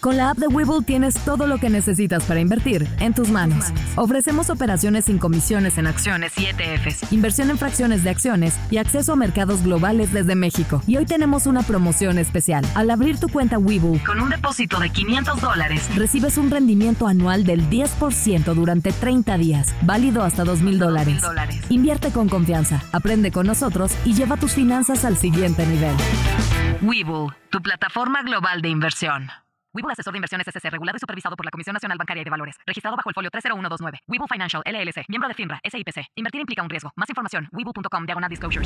Con la app de Webull tienes todo lo que necesitas para invertir en tus manos. Ofrecemos operaciones sin comisiones en acciones y ETFs, inversión en fracciones de acciones y acceso a mercados globales desde México. Y hoy tenemos una promoción especial. Al abrir tu cuenta Webull con un depósito de $500, recibes un rendimiento anual del 10% durante 30 días, válido hasta $2,000. Invierte con confianza, aprende con nosotros y lleva tus finanzas al siguiente nivel. Webull, tu plataforma global de inversión. Webull Asesor de Inversiones S.C. regulado y supervisado por la Comisión Nacional Bancaria y de Valores. Registrado bajo el folio 30129. Webull Financial, LLC. Miembro de FINRA, SIPC. Invertir implica un riesgo. Más información, webull.com/disclosures.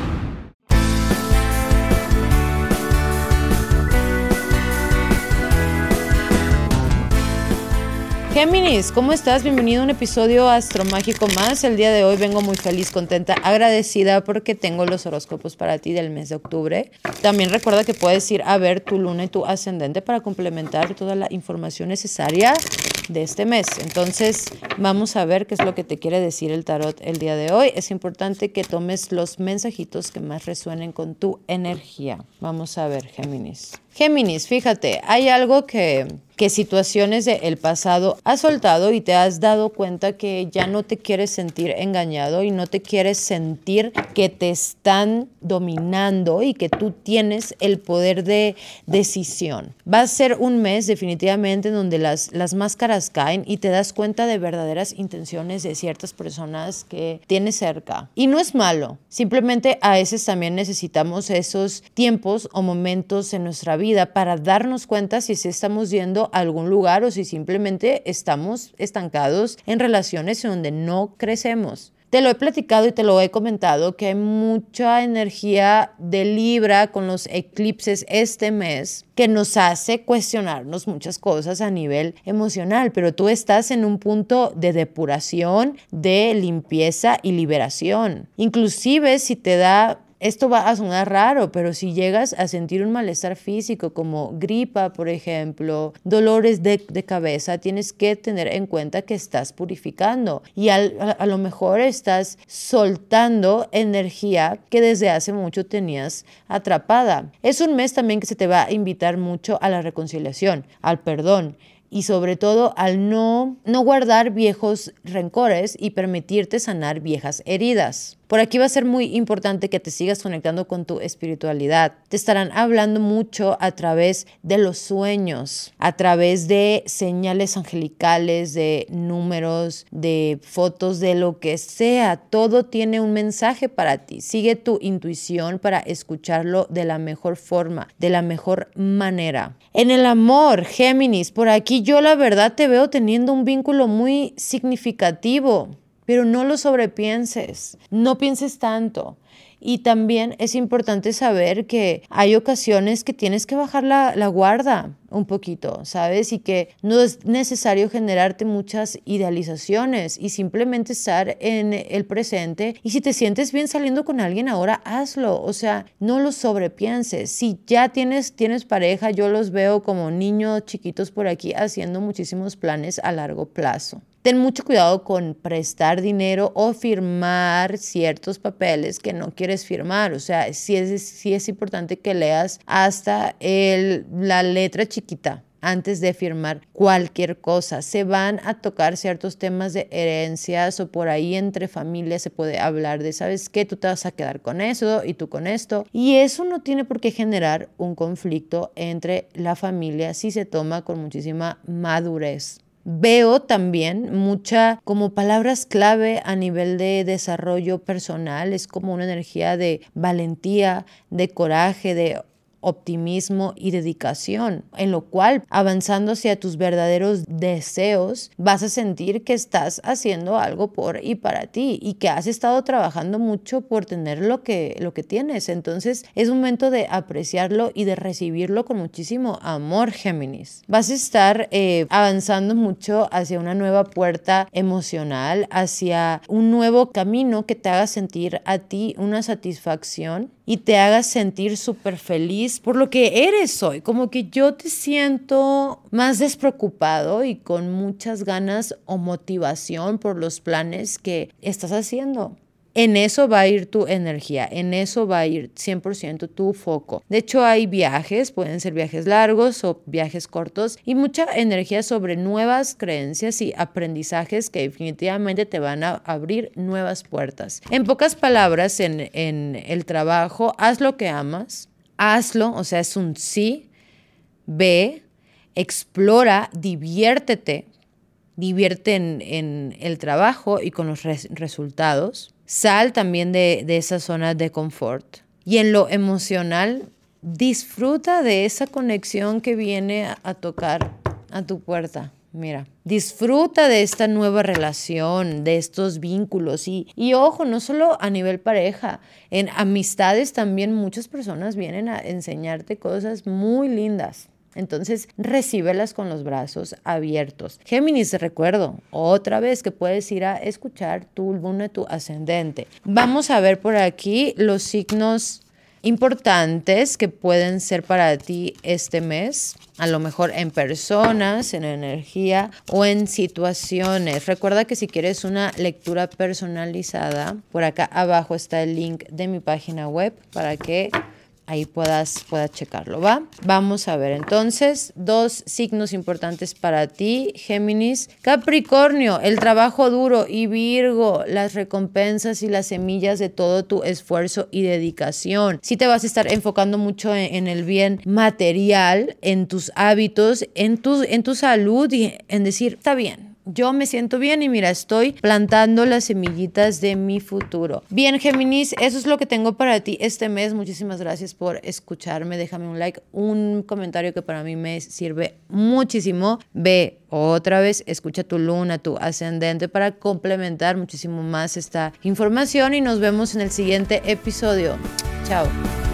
Géminis, ¿cómo estás? Bienvenido a un episodio astromágico más. El día de hoy vengo muy feliz, contenta, agradecida porque tengo los horóscopos para ti del mes de octubre. También recuerda que puedes ir a ver tu luna y tu ascendente para complementar toda la información necesaria de este mes. Entonces, vamos a ver qué es lo que te quiere decir el tarot el día de hoy. Es importante que tomes los mensajitos que más resuenen con tu energía. Vamos a ver, Géminis. Géminis, fíjate, hay algo que situaciones del pasado has soltado y te has dado cuenta que ya no te quieres sentir engañado y no te quieres sentir que te están dominando y que tú tienes el poder de decisión. Va a ser un mes definitivamente en donde las máscaras caen y te das cuenta de verdaderas intenciones de ciertas personas que tienes cerca. Y no es malo, simplemente a veces también necesitamos esos tiempos o momentos en nuestra vida para darnos cuenta si estamos yendo a algún lugar o si simplemente estamos estancados en relaciones en donde no crecemos. Te lo he platicado y te lo he comentado que hay mucha energía de Libra con los eclipses este mes que nos hace cuestionarnos muchas cosas a nivel emocional, pero tú estás en un punto de depuración, de limpieza y liberación. Inclusive si te da... Esto va a sonar raro, pero si llegas a sentir un malestar físico como gripa, por ejemplo, dolores de cabeza, tienes que tener en cuenta que estás purificando y a lo mejor estás soltando energía que desde hace mucho tenías atrapada. Es un mes también que se te va a invitar mucho a la reconciliación, al perdón. Y sobre todo al no guardar viejos rencores y permitirte sanar viejas heridas. Por aquí va a ser muy importante que te sigas conectando con tu espiritualidad. Te estarán hablando mucho a través de los sueños, a través de señales angelicales, de números, de fotos, de lo que sea. Todo tiene un mensaje para ti. Sigue tu intuición para escucharlo de la mejor forma, de la mejor manera. En el amor, Géminis, por aquí yo la verdad te veo teniendo un vínculo muy significativo. Pero no lo sobrepienses, no pienses tanto. Y también es importante saber que hay ocasiones que tienes que bajar la guarda un poquito, ¿sabes? Y que no es necesario generarte muchas idealizaciones y simplemente estar en el presente. Y si te sientes bien saliendo con alguien ahora, hazlo. O sea, no lo sobrepienses. Si ya tienes pareja, yo los veo como niños chiquitos por aquí haciendo muchísimos planes a largo plazo. Ten mucho cuidado con prestar dinero o firmar ciertos papeles que no quieres firmar. O sea, sí es importante que leas hasta la letra chiquita antes de firmar cualquier cosa. Se van a tocar ciertos temas de herencias o por ahí entre familias se puede hablar de, ¿sabes qué? Tú te vas a quedar con eso y tú con esto. Y eso no tiene por qué generar un conflicto entre la familia si se toma con muchísima madurez. Veo también mucha como palabras clave a nivel de desarrollo personal. Es como una energía de valentía, de coraje, de optimismo y dedicación, en lo cual avanzando hacia tus verdaderos deseos vas a sentir que estás haciendo algo por y para ti y que has estado trabajando mucho por tener lo que tienes. Entonces es momento de apreciarlo y de recibirlo con muchísimo amor, Géminis. Vas a estar avanzando mucho hacia una nueva puerta emocional, hacia un nuevo camino que te haga sentir a ti una satisfacción y te hagas sentir súper feliz por lo que eres hoy. Como que yo te siento más despreocupado y con muchas ganas o motivación por los planes que estás haciendo. en eso va a ir tu energía, en eso va a ir 100% tu foco. De hecho, hay viajes, pueden ser viajes largos o viajes cortos y mucha energía sobre nuevas creencias y aprendizajes que definitivamente te van a abrir nuevas puertas. En pocas palabras, en el trabajo, haz lo que amas, hazlo, o sea, es un sí, ve, explora, diviértete. Divierte en el trabajo y con los resultados. Sal también de esa zona de confort. Y en lo emocional, disfruta de esa conexión que viene a tocar a tu puerta. Mira, disfruta de esta nueva relación, de estos vínculos. Y ojo, no solo a nivel pareja, en amistades también muchas personas vienen a enseñarte cosas muy lindas. Entonces, recíbelas con los brazos abiertos. Géminis, recuerdo otra vez que puedes ir a escuchar tu luna, tu ascendente. Vamos a ver por aquí los signos importantes que pueden ser para ti este mes. A lo mejor en personas, en energía o en situaciones. Recuerda que si quieres una lectura personalizada, por acá abajo está el link de mi página web para que ahí puedas checarlo, ¿va? Vamos a ver entonces 2 signos importantes para ti, Géminis. Capricornio, el trabajo duro, y Virgo, las recompensas y las semillas de todo tu esfuerzo y dedicación. Sí te vas a estar enfocando mucho en el bien material, en tus hábitos, en tu salud y en decir, está bien. Yo me siento bien y mira, estoy plantando las semillitas de mi futuro. Bien, Géminis, eso es lo que tengo para ti este mes. Muchísimas gracias por escucharme. Déjame un like, un comentario que para mí me sirve muchísimo. Ve otra vez, escucha tu luna, tu ascendente para complementar muchísimo más esta información y nos vemos en el siguiente episodio. Chao.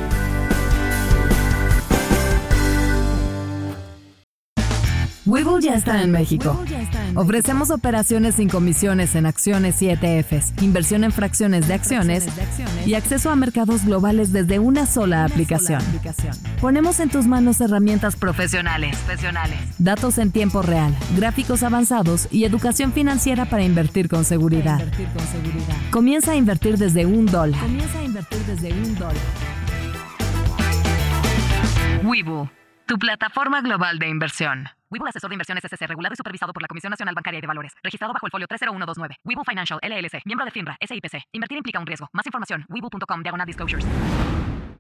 Webull ya está en México. Ofrecemos operaciones sin comisiones en acciones y ETFs, inversión en fracciones de acciones y acceso a mercados globales desde una sola aplicación. Ponemos en tus manos herramientas profesionales, datos en tiempo real, gráficos avanzados y educación financiera para invertir con seguridad. Comienza a invertir desde $1. Webull, tu plataforma global de inversión. Webull Asesor de Inversiones S.C. regulado y supervisado por la Comisión Nacional Bancaria y de Valores. Registrado bajo el folio 30129. Webull Financial LLC. Miembro de FINRA. SIPC. Invertir implica un riesgo. Más información. Webull.com/disclosures.